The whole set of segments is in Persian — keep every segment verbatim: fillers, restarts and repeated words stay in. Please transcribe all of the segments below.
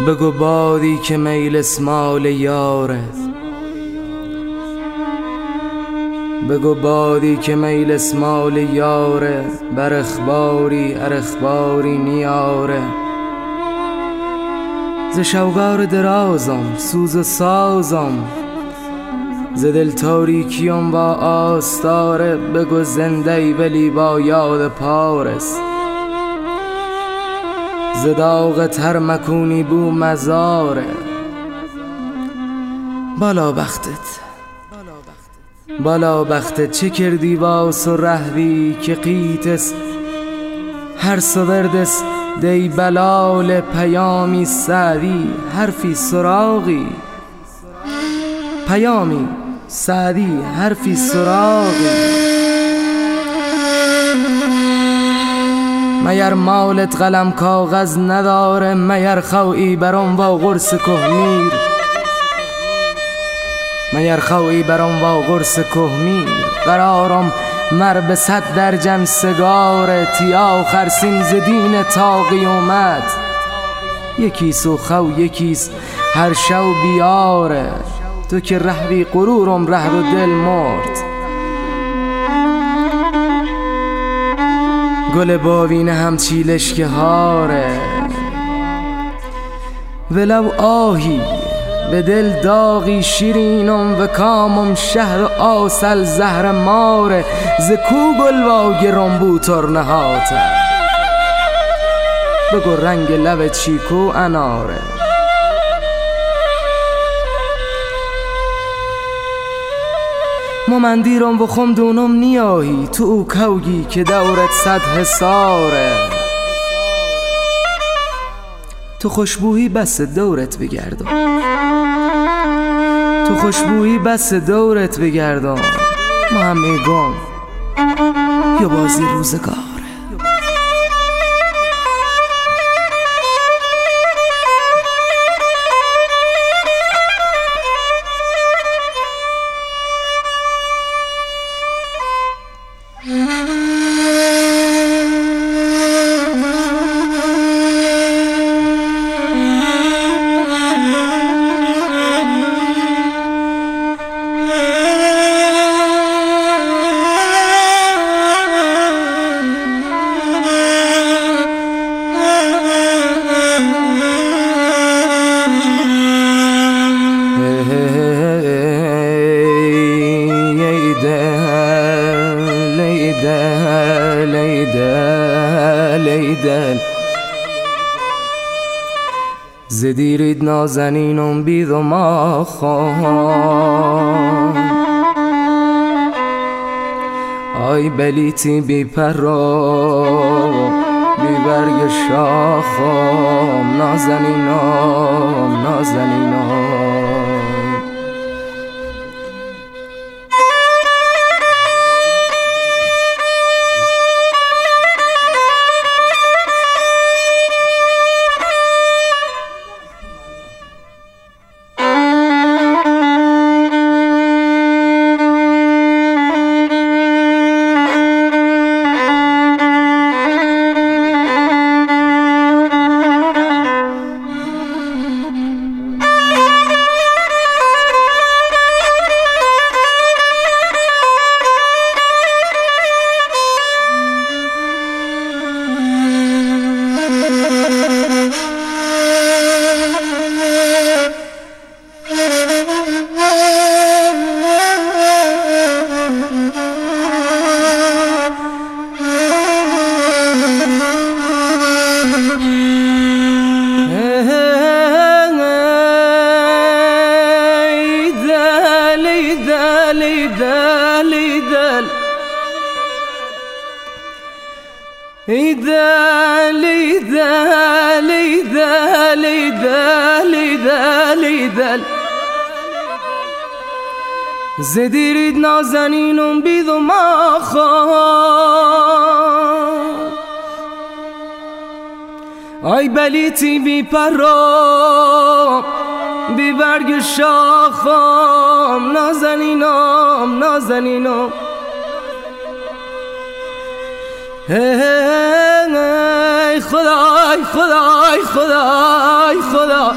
بگو بادی که میل اسمال یاره، بگو بادی که میل اسمال یاره، بر اخباری ار اخباری نیاره. ز شوقار درازم سوز و سازم، ز دل تاریکیم و آستاره. بگو زنده ای ولی با یاد پارس، ز داغ تر مکونی بو مزاره. بالا بختت بالا بختت چه کردی واس و رهدی که قیتس هر سوردس دی بلال پیامی سعدی حرفی سراغی پیامی سعدی حرفی سراغی. مگر مالت قلم کاغذ نداره، مگر خویی برام با قرص کهمیر، مگر خویی برام با قرص کهمیر. قرارم مر به صد درجن سگاره، تی آخر سین ز دین تا قیامت. یکیس و خو یکیس هر شو بیاره، تو که رهوی غرورم ره و دل مرد. گل باوینه هم چیلش که هاره، ولو آهی به دل داغی شیرینم و کامم شهر آسل زهر ماره. ز کو گل و گرم بوتر نهاته، بگو رنگ لب چیکو اناره. ممندیرم و خمدونم نیاهی، تو او کوگی که دورت صد حساره. تو خوشبویی بس دورت بگردم، تو خوشبویی بس دورت بگردم. ما هم میگم یا بازی روزگار. زدیرید نازنینم بی دماغم، آی بلیتی بی پرا بی برگ شاخم. نازنینم نازنینم ایدل ایدل ایدل ایدل ایدل ایدل زدیرید نازنینم بی دماغم، آی بلیتی بی پرا بی برگ شاخم. نازنینم نازنینم ای خدای خدای خدای خدا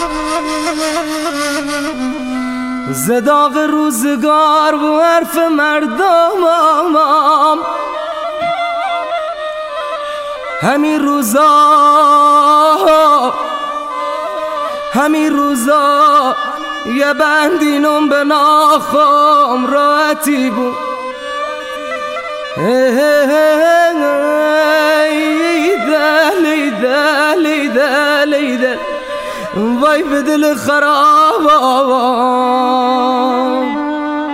ز داغ روزگار و حرف مردمم همین روزا همین روزا یه بندینم به ناخم راحتی بود لیده لیده لیده وای به دل خرابم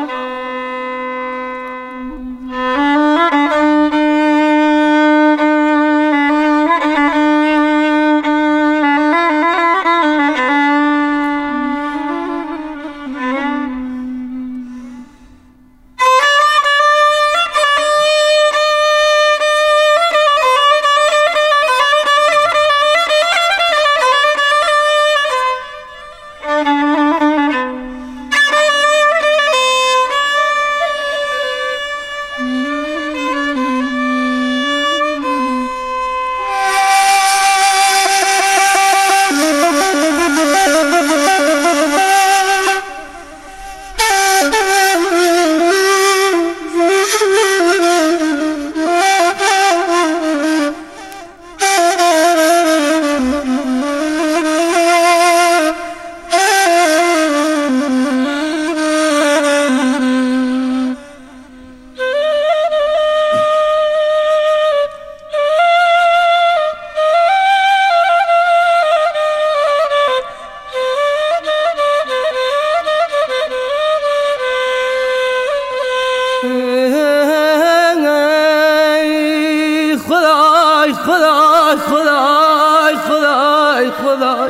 خدای خدای خدای خدای خدای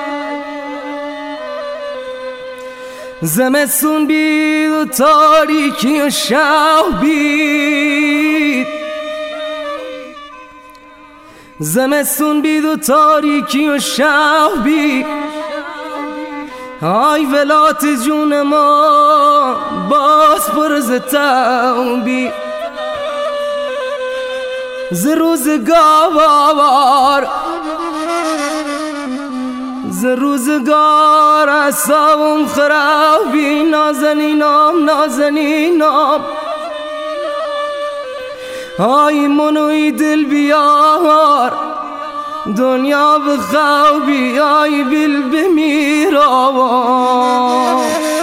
زمستون بید و تاریکی و شب بید زمستون بید و تاریکی و شب بید آی ولات جون ما باز پرز توبی ز روزگار ز روزگار اصابم خرابی نازنینام نازنینام آی منوی دل بیار دنیا بخوابی آی بیل بمیرام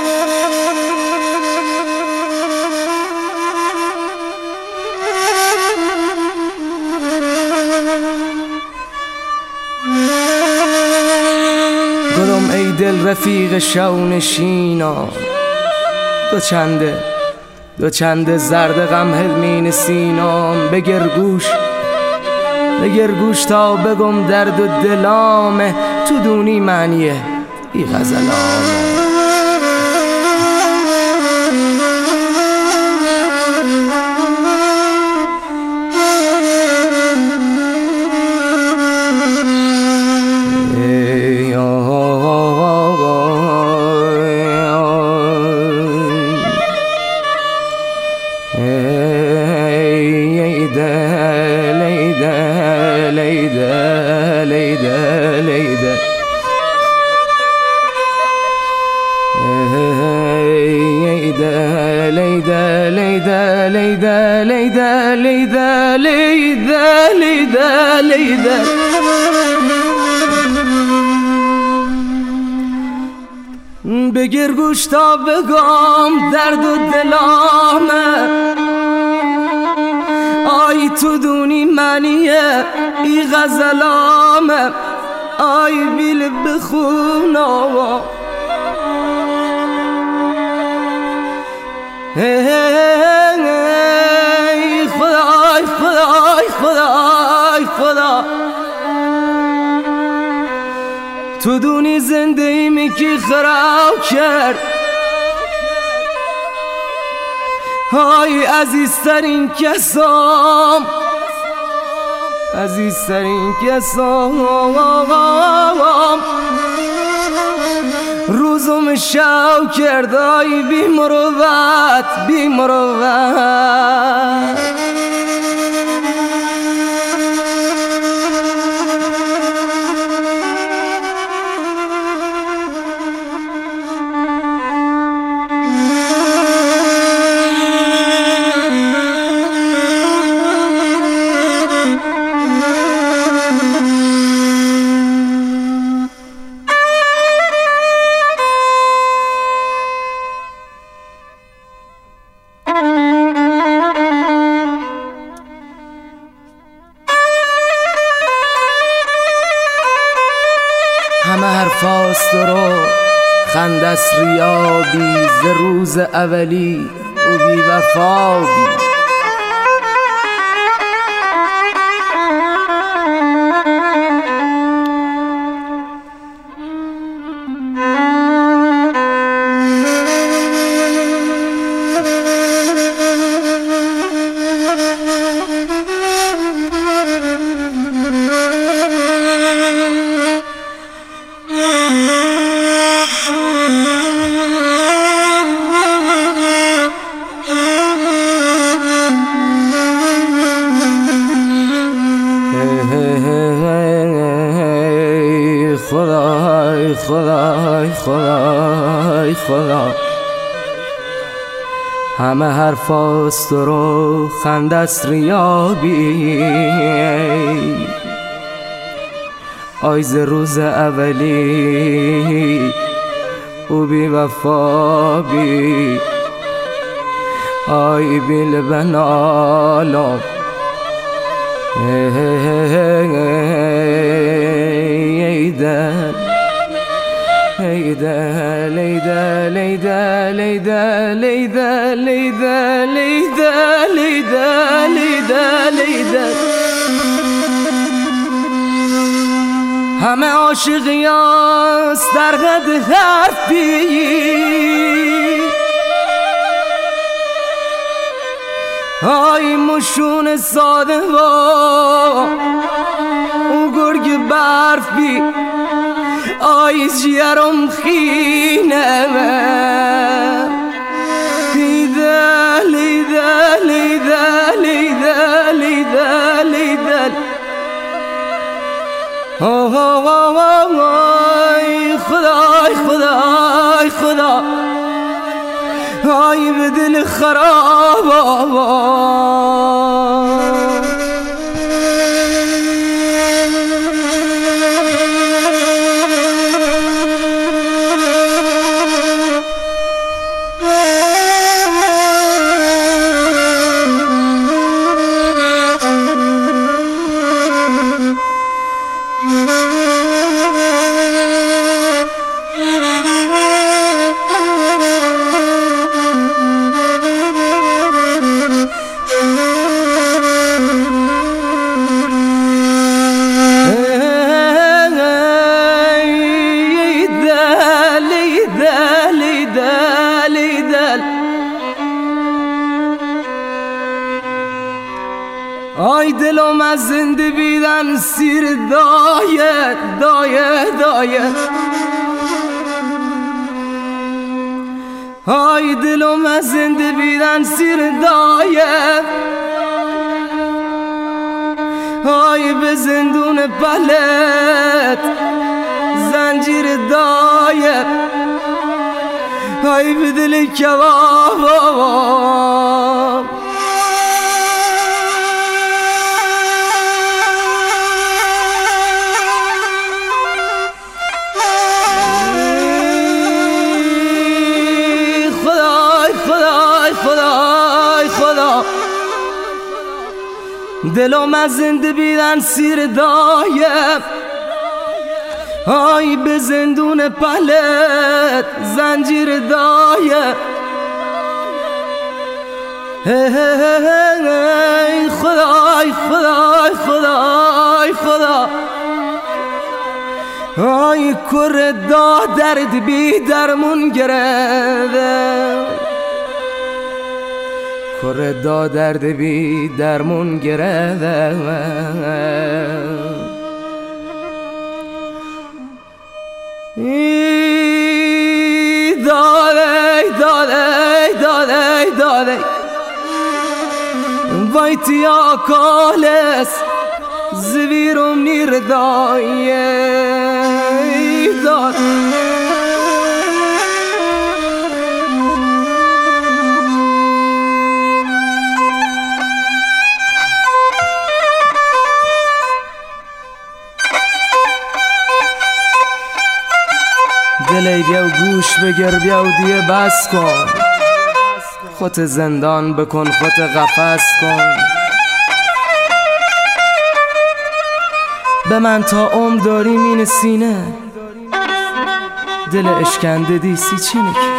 گلم ای دل رفیق شونشینام دو چنده دو چنده زرد غم هدمین سینام بگر گوش بگر گوش تا بگم درد و دلامه تو دونی معنیه ای غزلامه لیده لیده لیده لیده لیده لیده لیده بگیر گوش تا بگم درد و دلامه آی تو دونی منیه ای غزلامه آی بیل بخونم ای خدای خدای خدای خدا تو دونی زنده ایمی که خراب کرد های عزیزترین کسام عزیزترین کسام روزم شو کرد آی بی مروت بی مروت حرفاست رو خندست ریابی ز روز اولی او بی وفا بی خدای خدای خدای خدا همه حرفاست رو خندست ریابی آی ز روز اولی او بی وفا بی آی بیل بنالم ایدل ایدل ایدل ایدل ایدل ایدل ایدل ایدل ایدل ایدل ایدل همه عاشقیاست در قد حرفی آی مشون ساده و او گرگ برفی آی جیرم خینه لیدل لیدل لیدل لیدل لیدل لیدل آی خدای خدای خدا آی به دل خراب آی دلم از زنده بیدن سیر دایه دایه دایه آی دلم از زنده بیدن سیر دایه آی به زندون پلت زنجیر دایه آی به دل کباب دلم از زنده بیدن سیر دایه آی به زندون پلت زنجیر دایه ای خدای خدای خدای خدا آی کر دا درد بی درمون گرده کر دا درد بی درمون گرده ای داده داده داده داده وای تیا کالس زویرم نیر دایه داده دلی بیاو گوش بگر بیاو دیه بس کن خود زندان بکن خود قفس کن به من تا عمر داری مین سینه دل اشکنده دیسی چه نکنه.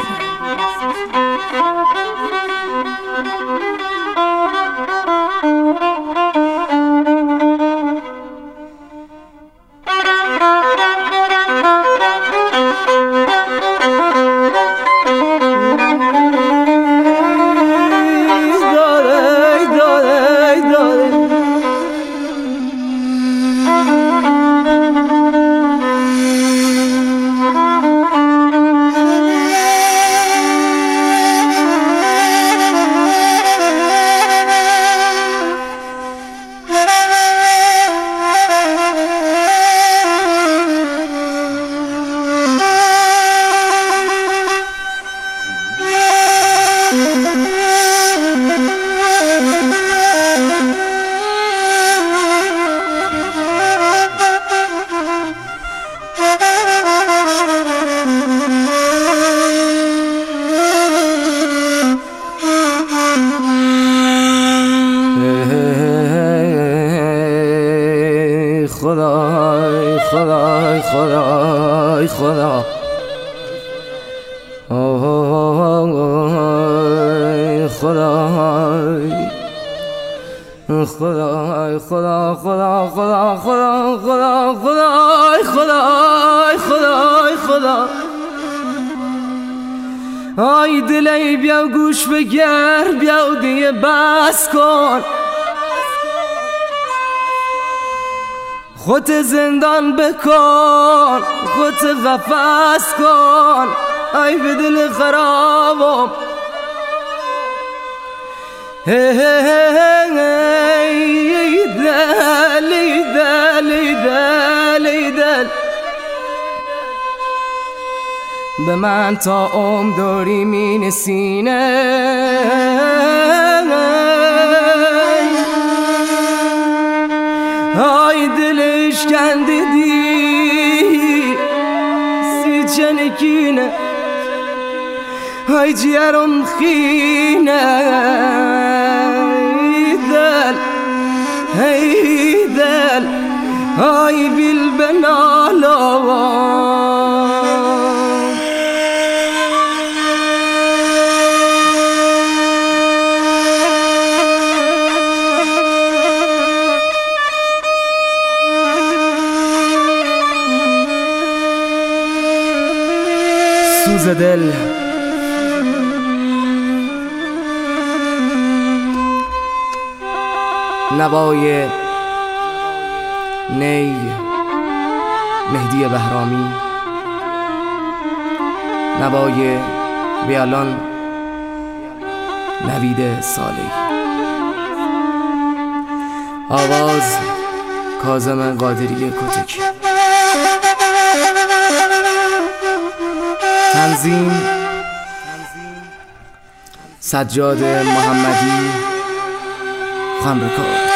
خدای خدای خدای خدا خدای خدای خدا خدا خدا خدا خدا خدای خدای خدای خدا. آی دلی بیا گوش بگر، بیا دیگه بس کن، خودت زندان بکن، خودت قفس کن. ای به دل خرابم ای دل ای دل ای دل ای دل، به من تا عمر داری مین سینه. آی دل اشکنده دی سی چنکینه، آی جیرم خینه. ای دل ای دل آی بیل بنالا. سوز دل نوای نی مهدی بهرامی، نوای ویالون نوید صالحی، آواز کاظم قادری کتکی، تنظیم سجاد محمدی، خان رکورد.